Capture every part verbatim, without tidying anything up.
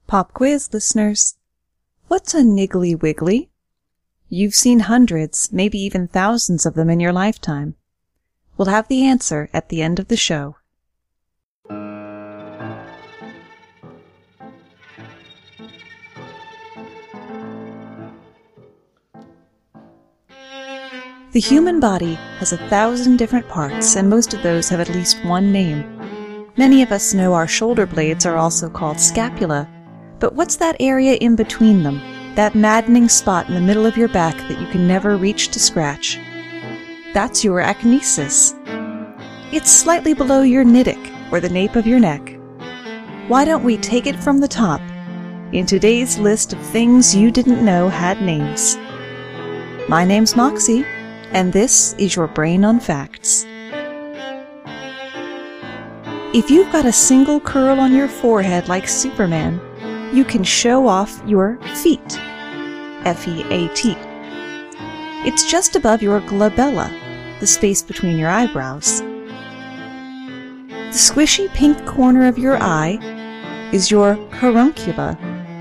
Pop quiz, listeners. What's a niggly wiggly? You've seen hundreds, maybe even thousands of them in your lifetime. We'll have the answer at the end of the show. The human body has a thousand different parts, and most of those have at least one name. Many of us know our shoulder blades are also called scapula, but what's that area in between them, that maddening spot in the middle of your back that you can never reach to scratch? That's your acnesis. It's slightly below your niddic, or the nape of your neck. Why don't we take it from the top in today's list of things you didn't know had names? My name's Moxie, and this is your Brain on Facts. If you've got a single curl on your forehead like Superman, you can show off your feet. F E A T. It's just above your glabella, the space between your eyebrows. The squishy pink corner of your eye is your caruncula.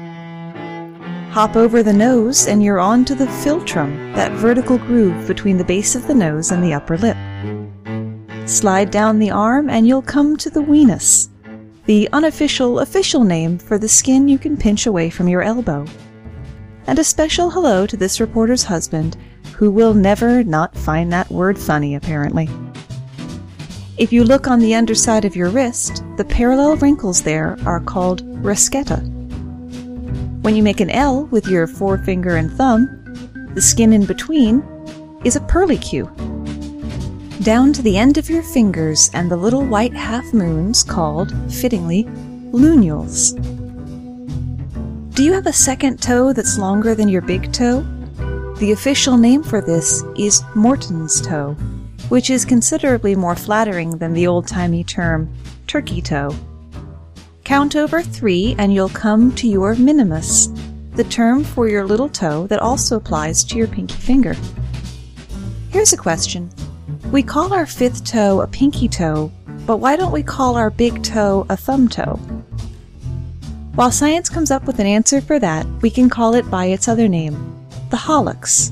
Hop over the nose and you're on to the philtrum, that vertical groove between the base of the nose and the upper lip. Slide down the arm and you'll come to the weenus, the unofficial official name for the skin you can pinch away from your elbow. And a special hello to this reporter's husband, who will never not find that word funny, apparently. If you look on the underside of your wrist, the parallel wrinkles there are called rosetta. When you make an L with your forefinger and thumb, the skin in between is a curlicue. Down to the end of your fingers and the little white half-moons called, fittingly, lunules. Do you have a second toe that's longer than your big toe? The official name for this is Morton's toe, which is considerably more flattering than the old-timey term turkey toe. Count over three and you'll come to your minimus, the term for your little toe that also applies to your pinky finger. Here's a question. We call our fifth toe a pinky toe, but why don't we call our big toe a thumb toe? While science comes up with an answer for that, we can call it by its other name, the hallux.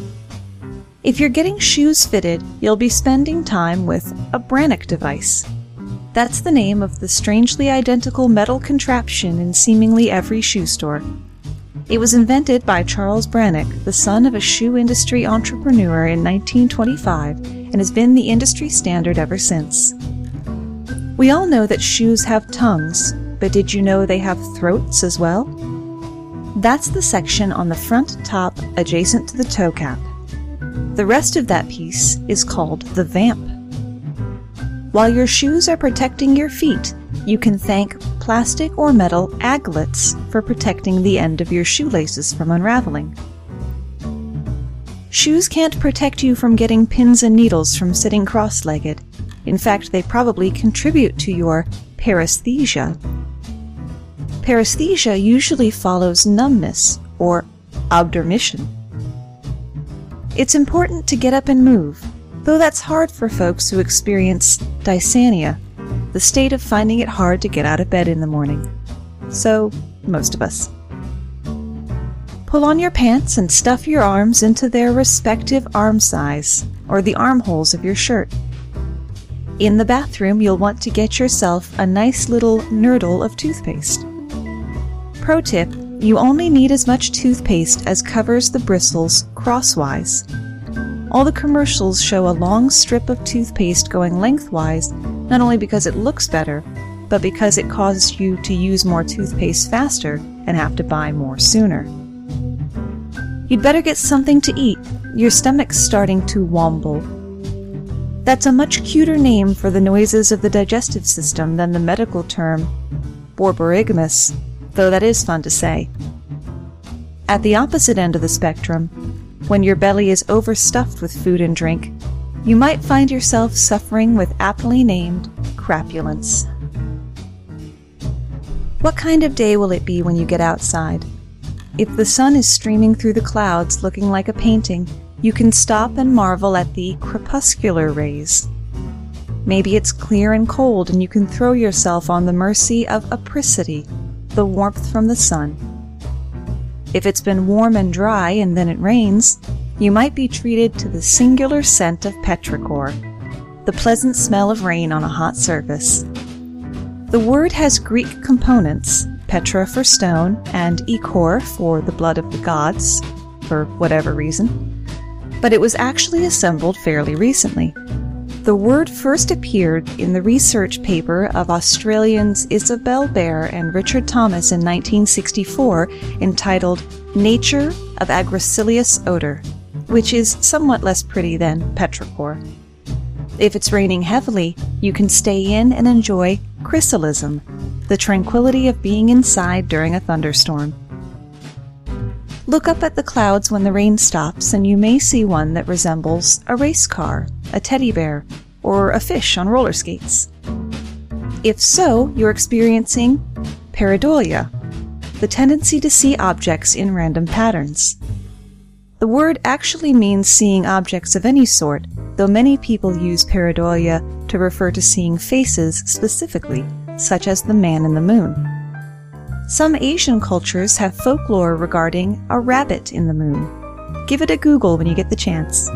If you're getting shoes fitted, you'll be spending time with a Brannock device. That's the name of the strangely identical metal contraption in seemingly every shoe store. It was invented by Charles Brannock, the son of a shoe industry entrepreneur, in nineteen twenty-five, and has been the industry standard ever since. We all know that shoes have tongues, but did you know they have throats as well? That's the section on the front top adjacent to the toe cap. The rest of that piece is called the vamp. While your shoes are protecting your feet, you can thank plastic or metal aglets for protecting the end of your shoelaces from unraveling. Shoes can't protect you from getting pins and needles from sitting cross-legged. In fact, they probably contribute to your paresthesia. Paresthesia usually follows numbness or obdurmission. It's important to get up and move, though that's hard for folks who experience dysania, the state of finding it hard to get out of bed in the morning. So, most of us. Pull on your pants and stuff your arms into their respective arm size, or the armholes of your shirt. In the bathroom, you'll want to get yourself a nice little nurdle of toothpaste. Pro tip, you only need as much toothpaste as covers the bristles crosswise. All the commercials show a long strip of toothpaste going lengthwise, not only because it looks better, but because it causes you to use more toothpaste faster and have to buy more sooner. You'd better get something to eat. Your stomach's starting to womble. That's a much cuter name for the noises of the digestive system than the medical term borborygmus, though that is fun to say. At the opposite end of the spectrum, when your belly is overstuffed with food and drink, you might find yourself suffering with aptly named crapulence. What kind of day will it be when you get outside? If the sun is streaming through the clouds looking like a painting, you can stop and marvel at the crepuscular rays. Maybe it's clear and cold and you can throw yourself on the mercy of apricity, the warmth from the sun. If it's been warm and dry and then it rains, you might be treated to the singular scent of petrichor, the pleasant smell of rain on a hot surface. The word has Greek components, petra for stone and ichor for the blood of the gods, for whatever reason, but it was actually assembled fairly recently. The word first appeared in the research paper of Australians Isabel Baer and Richard Thomas in nineteen sixty-four, entitled Nature of Agricilious Odor, which is somewhat less pretty than petrichor. If it's raining heavily, you can stay in and enjoy chrysalism, the tranquility of being inside during a thunderstorm. Look up at the clouds when the rain stops, and you may see one that resembles a race car, a teddy bear, or a fish on roller skates. If so, you're experiencing pareidolia, the tendency to see objects in random patterns. The word actually means seeing objects of any sort, though many people use pareidolia to refer to seeing faces specifically, such as the man in the moon. Some Asian cultures have folklore regarding a rabbit in the moon. Give it a Google when you get the chance.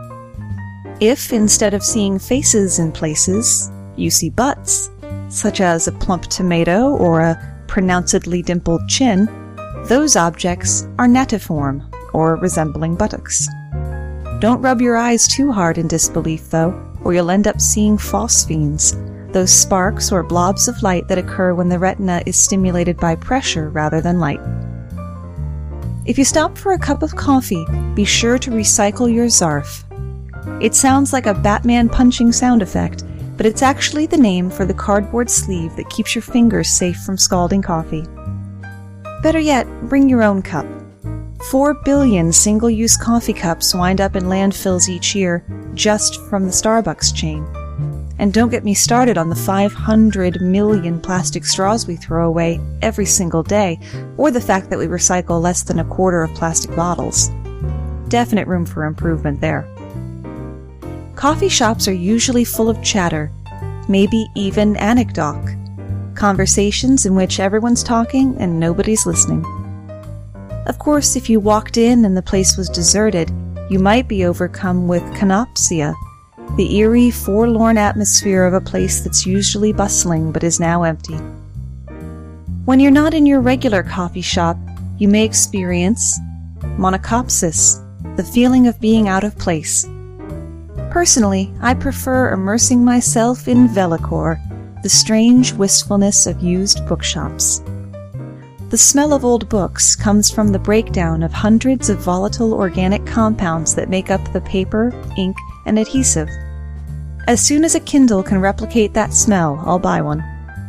If, instead of seeing faces in places, you see butts, such as a plump tomato or a pronouncedly dimpled chin, those objects are natiform, or resembling buttocks. Don't rub your eyes too hard in disbelief, though, or you'll end up seeing phosphenes, those sparks or blobs of light that occur when the retina is stimulated by pressure rather than light. If you stop for a cup of coffee, be sure to recycle your Zarf. It sounds like a Batman punching sound effect, but it's actually the name for the cardboard sleeve that keeps your fingers safe from scalding coffee. Better yet, bring your own cup. Four billion single-use coffee cups wind up in landfills each year just from the Starbucks chain. And don't get me started on the five hundred million plastic straws we throw away every single day, or the fact that we recycle less than a quarter of plastic bottles. Definite room for improvement there. Coffee shops are usually full of chatter, maybe even anecdote, conversations in which everyone's talking and nobody's listening. Of course, if you walked in and the place was deserted, you might be overcome with canopsia, the eerie, forlorn atmosphere of a place that's usually bustling but is now empty. When you're not in your regular coffee shop, you may experience monachopsis, the feeling of being out of place. Personally, I prefer immersing myself in Velicor, the strange wistfulness of used bookshops. The smell of old books comes from the breakdown of hundreds of volatile organic compounds that make up the paper, ink, and adhesive. As soon as a Kindle can replicate that smell, I'll buy one.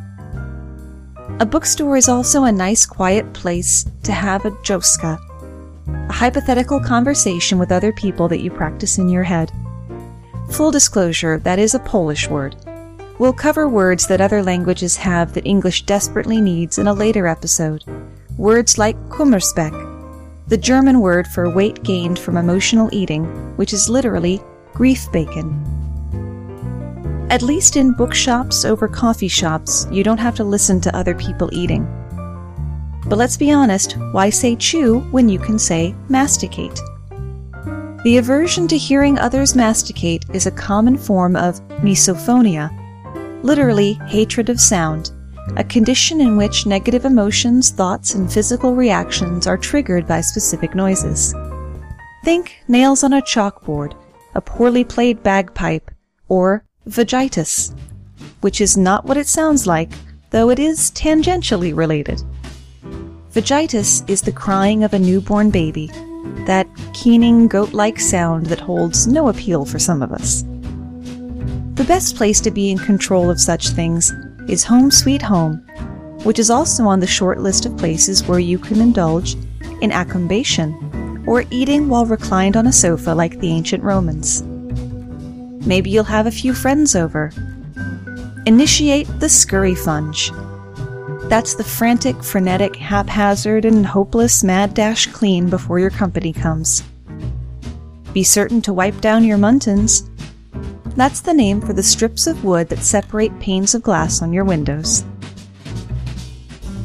A bookstore is also a nice quiet place to have a joska, a hypothetical conversation with other people that you practice in your head. Full disclosure, that is a Polish word. We'll cover words that other languages have that English desperately needs in a later episode. Words like Kummerspeck, the German word for weight gained from emotional eating, which is literally grief bacon. At least in bookshops over coffee shops, you don't have to listen to other people eating. But let's be honest, why say chew when you can say masticate? The aversion to hearing others masticate is a common form of misophonia, literally hatred of sound, a condition in which negative emotions, thoughts, and physical reactions are triggered by specific noises. Think nails on a chalkboard, a poorly played bagpipe, or vagitus, which is not what it sounds like, though it is tangentially related. Vagitus is the crying of a newborn baby, that keening goat-like sound that holds no appeal for some of us. The best place to be in control of such things is Home Sweet Home, which is also on the short list of places where you can indulge in accommodation, or eating while reclined on a sofa like the ancient Romans. Maybe you'll have a few friends over. Initiate the scurryfunge. That's the frantic, frenetic, haphazard, and hopeless mad dash clean before your company comes. Be certain to wipe down your muntins. That's the name for the strips of wood that separate panes of glass on your windows.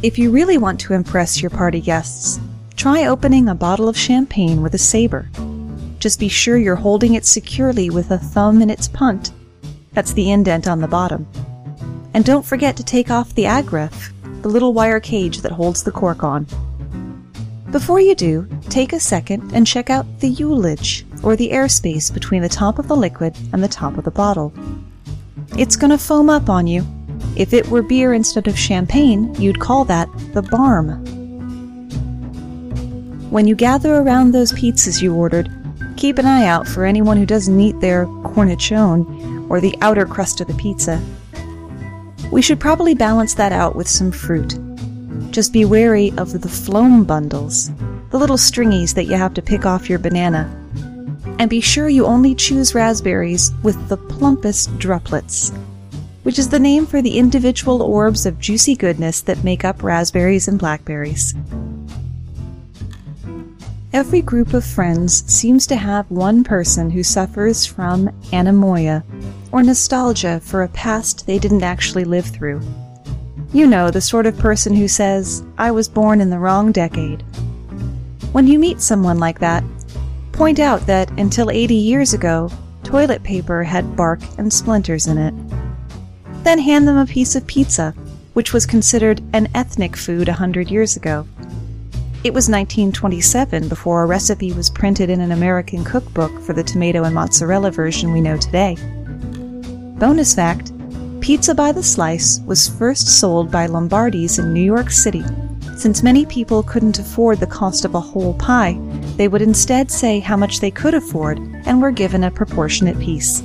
If you really want to impress your party guests, try opening a bottle of champagne with a saber. Just be sure you're holding it securely with a thumb in its punt. That's the indent on the bottom. And don't forget to take off the agraffe, the little wire cage that holds the cork on. Before you do, take a second and check out the ullage, or the airspace between the top of the liquid and the top of the bottle. It's going to foam up on you. If it were beer instead of champagne, you'd call that the barm. When you gather around those pizzas you ordered, keep an eye out for anyone who doesn't eat their cornicione, or the outer crust of the pizza. We should probably balance that out with some fruit. Just be wary of the phloem bundles, the little stringies that you have to pick off your banana. And be sure you only choose raspberries with the plumpest druplets, which is the name for the individual orbs of juicy goodness that make up raspberries and blackberries. Every group of friends seems to have one person who suffers from anemoia, or nostalgia for a past they didn't actually live through. You know, the sort of person who says, "I was born in the wrong decade." When you meet someone like that, point out that until eighty years ago, toilet paper had bark and splinters in it. Then hand them a piece of pizza, which was considered an ethnic food a hundred years ago. It was nineteen twenty-seven before a recipe was printed in an American cookbook for the tomato and mozzarella version we know today. Bonus fact, pizza by the slice was first sold by Lombardi's in New York City. Since many people couldn't afford the cost of a whole pie, they would instead say how much they could afford and were given a proportionate piece.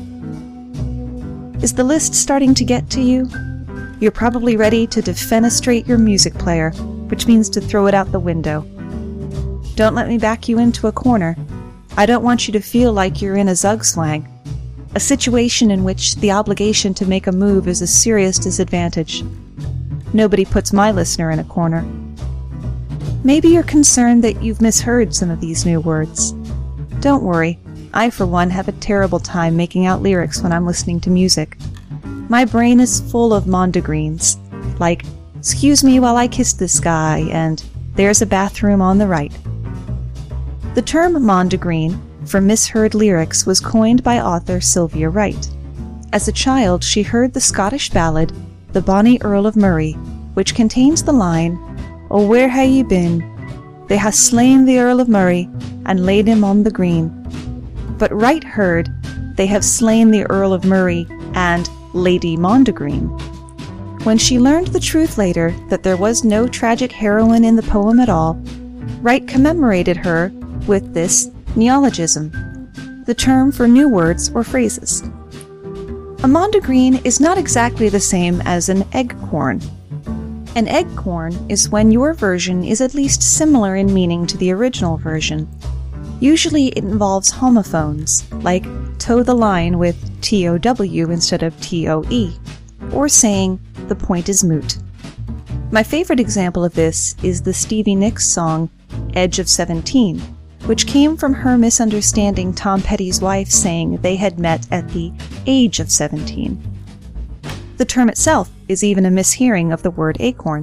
Is the list starting to get to you? You're probably ready to defenestrate your music player, which means to throw it out the window. Don't let me back you into a corner. I don't want you to feel like you're in a Zugzwang, a situation in which the obligation to make a move is a serious disadvantage. Nobody puts my listener in a corner. Maybe you're concerned that you've misheard some of these new words. Don't worry. I, for one, have a terrible time making out lyrics when I'm listening to music. My brain is full of mondegreens, like, "Excuse me while I kiss this guy," and "There's a bathroom on the right." The term mondegreen for misheard lyrics was coined by author Sylvia Wright. As a child, she heard the Scottish ballad, The Bonnie Earl of Murray, which contains the line, "Oh, where ha' ye been? They ha' slain the Earl of Murray, and laid him on the green." But Wright heard, "They have slain the Earl of Murray and Lady Mondegreen." When she learned the truth later, that there was no tragic heroine in the poem at all, Wright commemorated her with this neologism, the term for new words or phrases. A mondegreen is not exactly the same as an eggcorn. An eggcorn is when your version is at least similar in meaning to the original version. Usually it involves homophones, like toe the line with T O W instead of T O E, or saying, "the point is moot." My favorite example of this is the Stevie Nicks song, "Edge of seventeen," which came from her misunderstanding Tom Petty's wife saying they had met at the age of seventeen. The term itself is even a mishearing of the word acorn.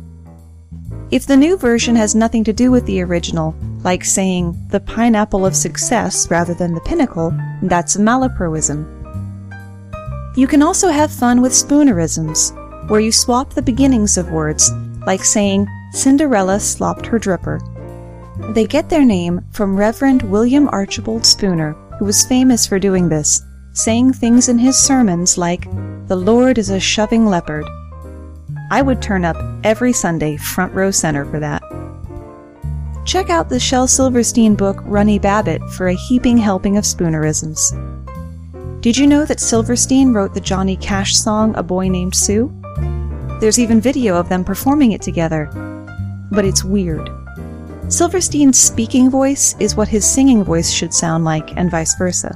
If the new version has nothing to do with the original, like saying the pineapple of success rather than the pinnacle, that's a malaproism. You can also have fun with spoonerisms, where you swap the beginnings of words, like saying Cinderella slopped her dripper. They get their name from Reverend William Archibald Spooner, who was famous for doing this, saying things in his sermons like, "The Lord is a shoving leopard." I would turn up every Sunday front row center for that. Check out the Shel Silverstein book Runny Babbitt for a heaping helping of spoonerisms. Did you know that Silverstein wrote the Johnny Cash song A Boy Named Sue? There's even video of them performing it together. But it's weird. Silverstein's speaking voice is what his singing voice should sound like, and vice versa.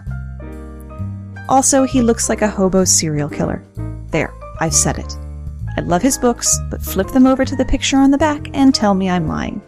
Also, he looks like a hobo serial killer. There, I've said it. I love his books, but flip them over to the picture on the back and tell me I'm lying.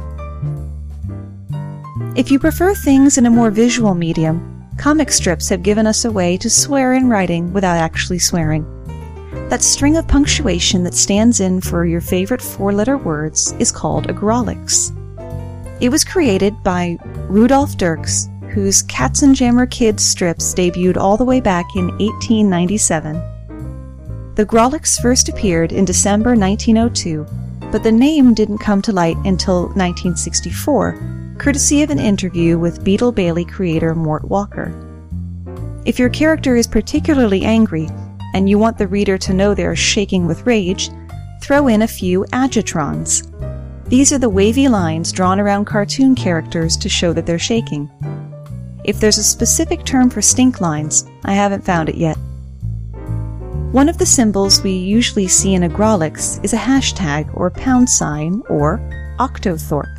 If you prefer things in a more visual medium, comic strips have given us a way to swear in writing without actually swearing. That string of punctuation that stands in for your favorite four-letter words is called a Grawlix. It was created by Rudolf Dirks, whose Katzenjammer Kids strips debuted all the way back in eighteen ninety-seven. The Grawlix first appeared in December nineteen oh two, but the name didn't come to light until nineteen sixty-four, courtesy of an interview with Beetle Bailey creator Mort Walker. If your character is particularly angry, and you want the reader to know they're shaking with rage, throw in a few agitrons. These are the wavy lines drawn around cartoon characters to show that they're shaking. If there's a specific term for stink lines, I haven't found it yet. One of the symbols we usually see in a Grawlix is a hashtag or pound sign or octothorpe.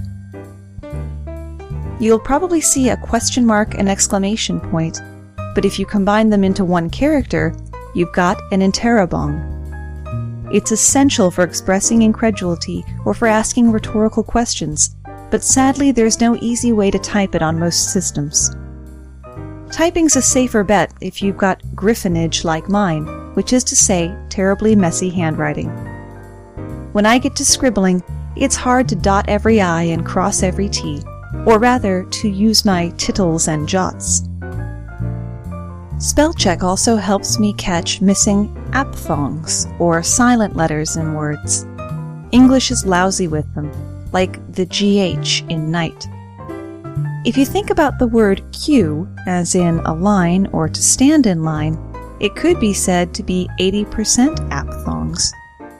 You'll probably see a question mark and exclamation point, but if you combine them into one character, you've got an interrobang. It's essential for expressing incredulity or for asking rhetorical questions, but sadly there's no easy way to type it on most systems. Typing's a safer bet if you've got griffonage like mine, which is to say, terribly messy handwriting. When I get to scribbling, it's hard to dot every I and cross every T, or rather, to use my tittles and jots. Spellcheck also helps me catch missing aphthongs, or silent letters in words. English is lousy with them, like the G H in night. If you think about the word queue, as in a line or to stand in line, it could be said to be eighty percent aphthongs.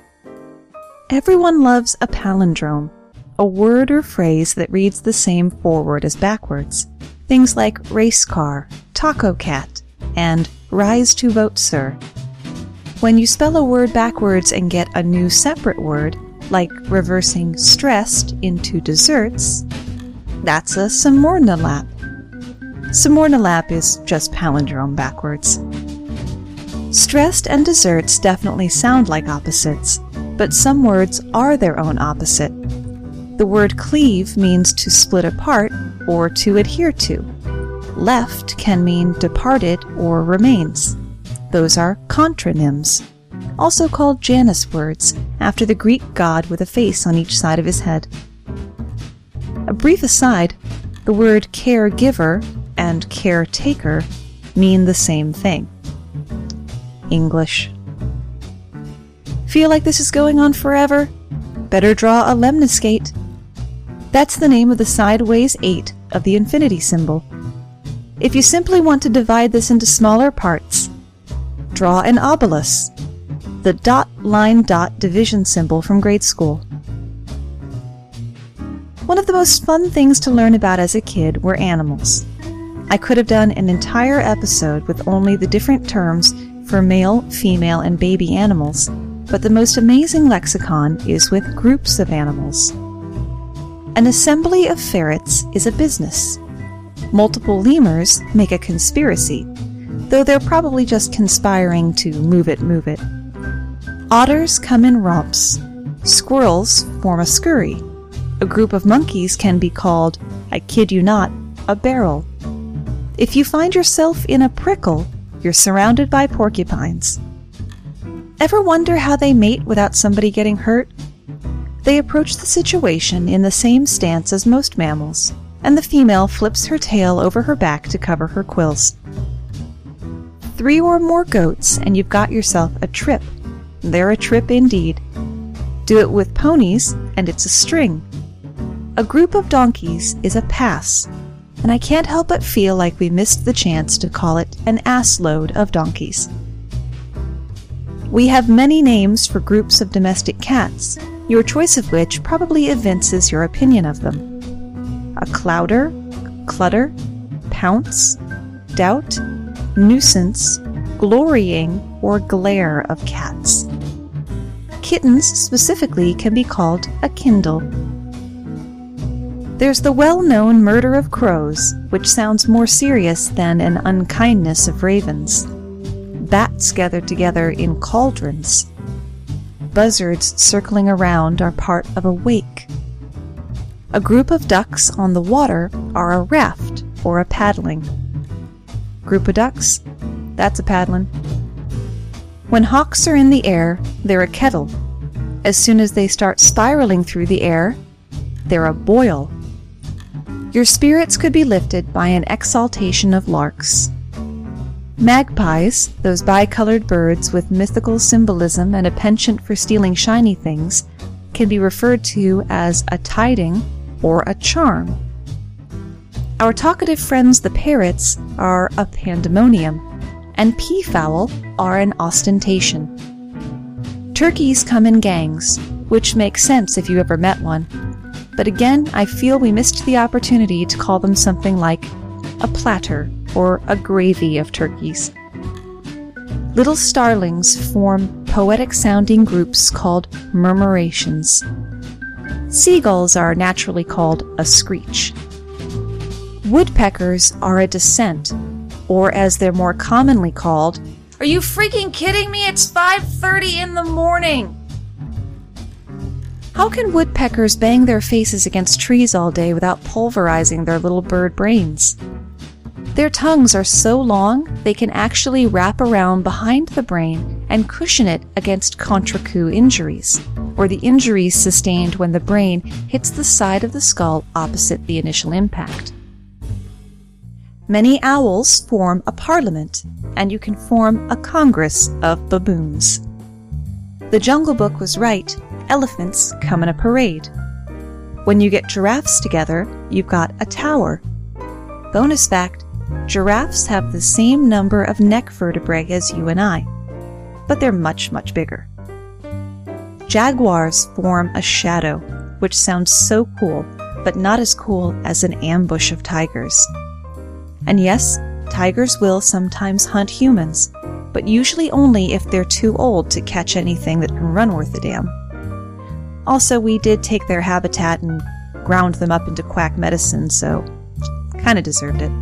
Everyone loves a palindrome, a word or phrase that reads the same forward as backwards. Things like race car, taco cat, and rise to vote, sir. When you spell a word backwards and get a new separate word, like reversing stressed into desserts, that's a Samornalap. Samornalap is just palindrome backwards. Stressed and desserts definitely sound like opposites, but some words are their own opposite. The word cleave means to split apart or to adhere to. Left can mean departed or remains. Those are contronyms, also called Janus words, after the Greek god with a face on each side of his head. A brief aside, the word caregiver and caretaker mean the same thing. English. Feel like this is going on forever? Better draw a lemniscate. That's the name of the sideways eight of the infinity symbol. If you simply want to divide this into smaller parts, draw an obolus, the dot line dot division symbol from grade school. One of the most fun things to learn about as a kid were animals. I could have done an entire episode with only the different terms for male, female, and baby animals, but the most amazing lexicon is with groups of animals. An assembly of ferrets is a business. Multiple lemurs make a conspiracy, though they're probably just conspiring to move it, move it. Otters come in romps. Squirrels form a scurry. A group of monkeys can be called, I kid you not, a barrel. If you find yourself in a prickle, you're surrounded by porcupines. Ever wonder how they mate without somebody getting hurt? They approach the situation in the same stance as most mammals, and the female flips her tail over her back to cover her quills. Three or more goats and you've got yourself a trip. They're a trip indeed. Do it with ponies and it's a string. A group of donkeys is a pass, and I can't help but feel like we missed the chance to call it an ass load of donkeys. We have many names for groups of domestic cats, your choice of which probably evinces your opinion of them. A clouder, clutter, pounce, doubt, nuisance, glorying, or glare of cats. Kittens specifically can be called a kindle. There's the well-known murder of crows, which sounds more serious than an unkindness of ravens. Bats gathered together in cauldrons. Buzzards circling around are part of a wake. A group of ducks on the water are a raft or a paddling. Group of ducks? That's a paddling. When hawks are in the air, they're a kettle. As soon as they start spiraling through the air, they're a boil. Your spirits could be lifted by an exaltation of larks. Magpies, those bicolored birds with mythical symbolism and a penchant for stealing shiny things, can be referred to as a tiding or a charm. Our talkative friends the parrots are a pandemonium, and peafowl are an ostentation. Turkeys come in gangs, which makes sense if you ever met one. But again, I feel we missed the opportunity to call them something like a platter or a gravy of turkeys. Little starlings form poetic-sounding groups called murmurations. Seagulls are naturally called a screech. Woodpeckers are a descent, or as they're more commonly called, "Are you freaking kidding me? It's five thirty in the morning!" How can woodpeckers bang their faces against trees all day without pulverizing their little bird brains? Their tongues are so long they can actually wrap around behind the brain and cushion it against contre-coup injuries, or the injuries sustained when the brain hits the side of the skull opposite the initial impact. Many owls form a parliament, and you can form a congress of baboons. The Jungle Book was right. Elephants come in a parade. When you get giraffes together, you've got a tower. Bonus fact, giraffes have the same number of neck vertebrae as you and I, but they're much, much bigger. Jaguars form a shadow, which sounds so cool, but not as cool as an ambush of tigers. And yes, tigers will sometimes hunt humans, but usually only if they're too old to catch anything that can run worth a damn. Also, we did take their habitat and ground them up into quack medicine, so kinda deserved it.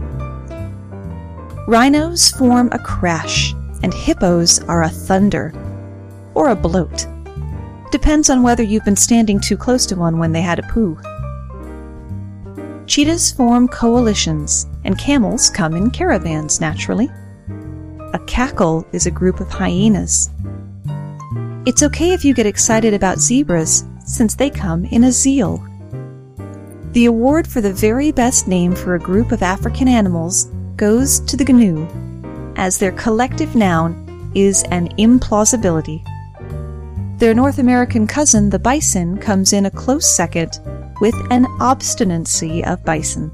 Rhinos form a crash, and hippos are a thunder, or a bloat. Depends on whether you've been standing too close to one when they had a poo. Cheetahs form coalitions, and camels come in caravans, naturally. A cackle is a group of hyenas. It's okay if you get excited about zebras, since they come in a zeal. The award for the very best name for a group of African animals goes to the gnu, as their collective noun is an implausibility. Their North American cousin, the bison, comes in a close second, with an obstinacy of bison.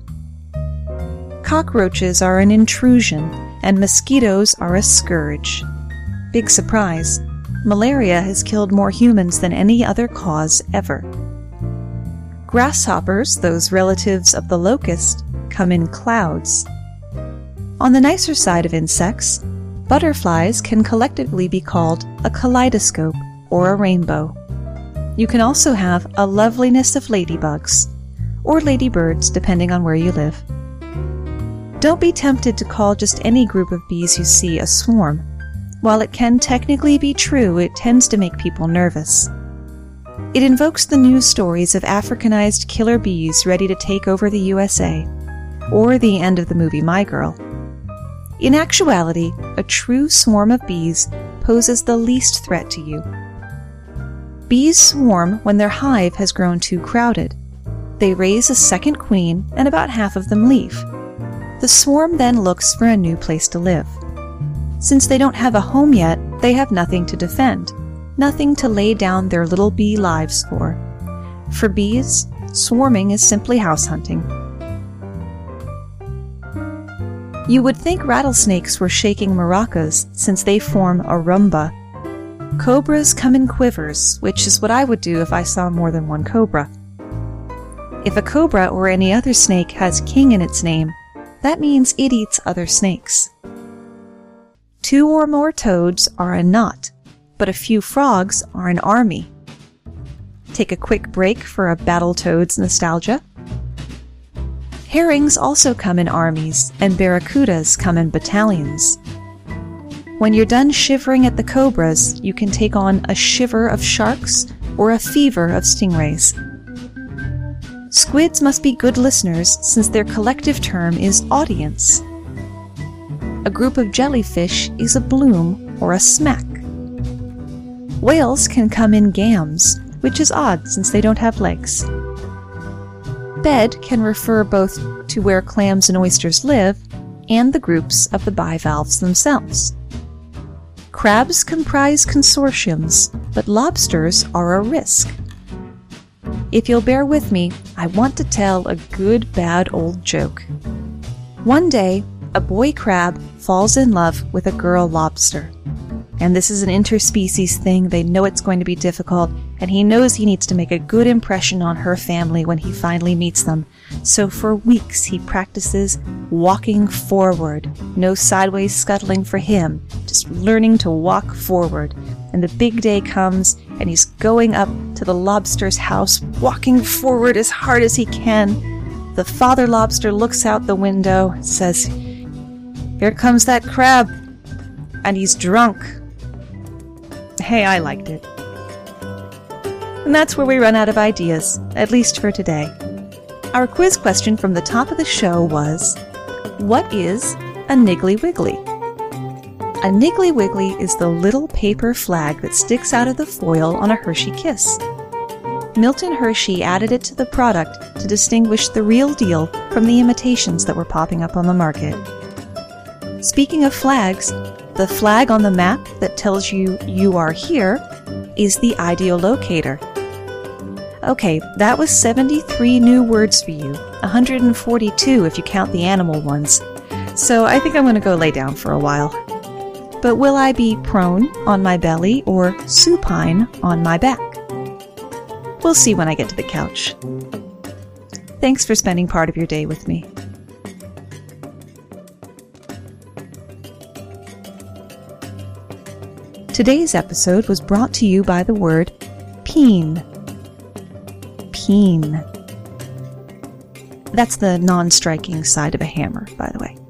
Cockroaches are an intrusion, and mosquitoes are a scourge. Big surprise, malaria has killed more humans than any other cause ever. Grasshoppers, those relatives of the locust, come in clouds. On the nicer side of insects, butterflies can collectively be called a kaleidoscope or a rainbow. You can also have a loveliness of ladybugs, or ladybirds depending on where you live. Don't be tempted to call just any group of bees you see a swarm. While it can technically be true, it tends to make people nervous. It invokes the news stories of Africanized killer bees ready to take over the U S A, or the end of the movie My Girl. In actuality, a true swarm of bees poses the least threat to you. Bees swarm when their hive has grown too crowded. They raise a second queen, and about half of them leave. The swarm then looks for a new place to live. Since they don't have a home yet, they have nothing to defend, nothing to lay down their little bee lives for. For bees, swarming is simply house hunting. You would think rattlesnakes were shaking maracas, since they form a rumba. Cobras come in quivers, which is what I would do if I saw more than one cobra. If a cobra or any other snake has king in its name, that means it eats other snakes. Two or more toads are a knot, but a few frogs are an army. Take a quick break for a Battletoads nostalgia. Herrings also come in armies, and barracudas come in battalions. When you're done shivering at the cobras, you can take on a shiver of sharks or a fever of stingrays. Squids must be good listeners, since their collective term is audience. A group of jellyfish is a bloom or a smack. Whales can come in gams, which is odd since they don't have legs. Bed can refer both to where clams and oysters live and the groups of the bivalves themselves. Crabs comprise consortiums, but lobsters are a risk. If you'll bear with me, I want to tell a good bad old joke. One day, a boy crab falls in love with a girl lobster. And this is an interspecies thing. They know it's going to be difficult, and he knows he needs to make a good impression on her family when he finally meets them. So for weeks he practices walking forward. No sideways scuttling for him, just learning to walk forward. And the big day comes, and he's going up to the lobster's house, walking forward as hard as he can. The father lobster looks out the window, says, "Here comes that crab, and he's drunk." Hey, I liked it. And that's where we run out of ideas, at least for today. Our quiz question from the top of the show was, what is a Niggly Wiggly? A Niggly Wiggly is the little paper flag that sticks out of the foil on a Hershey Kiss. Milton Hershey added it to the product to distinguish the real deal from the imitations that were popping up on the market. Speaking of flags, the flag on the map that tells you you are here is the ideolocator. Okay, that was seventy-three new words for you, one hundred forty-two if you count the animal ones. So I think I'm going to go lay down for a while. But will I be prone on my belly or supine on my back? We'll see when I get to the couch. Thanks for spending part of your day with me. Today's episode was brought to you by the word peen. Peen. That's the non-striking side of a hammer, by the way.